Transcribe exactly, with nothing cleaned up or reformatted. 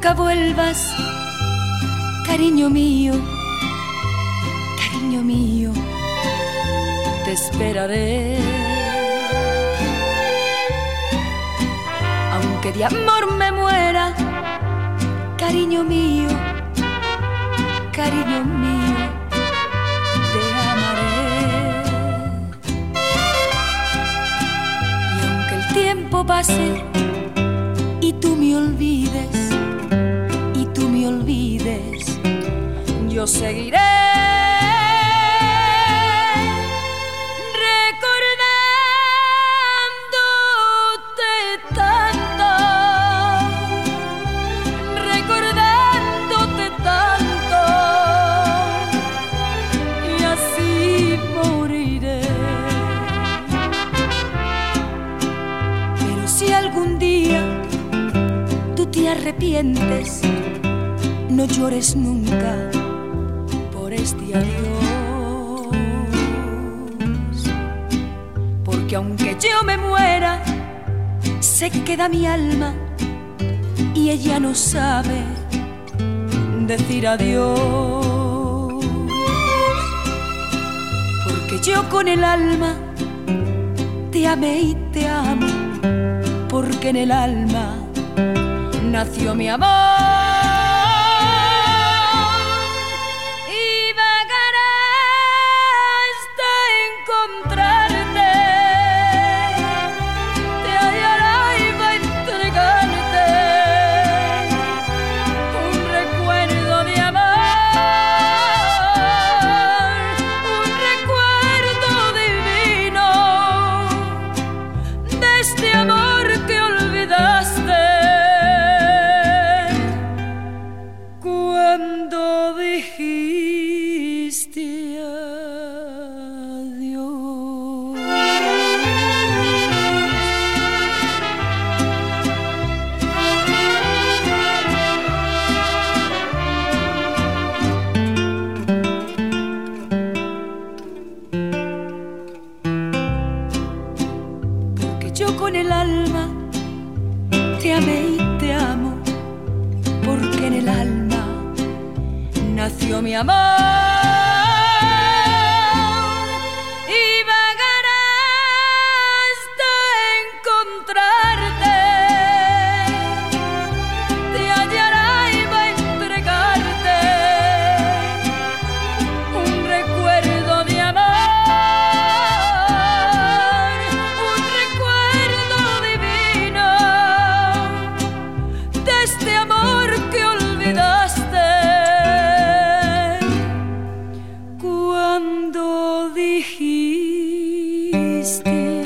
nunca vuelvas, cariño mío, cariño mío, te esperaré. Aunque de amor me muera, cariño mío, cariño mío, te amaré. Y aunque el tiempo pase y tú me olvides, y tú me olvides, yo seguiré arrepientes, no llores nunca por este adiós, porque aunque yo me muera, se queda mi alma y ella no sabe decir adiós, porque yo con el alma te amé y te amo, porque en el alma nació mi amor. Y vagarás de encontrarte, te hallará y va a entregarte un recuerdo de amor, un recuerdo divino de este amor que olvidaste cuando dijiste adiós. Porque yo con el alma te amé y te amo, porque en el alma nació mi amor. Y vagarás de encontrarte, te hallará y va a entregarte un recuerdo de amor, un recuerdo divino de este amor que olvidaste cuando dijiste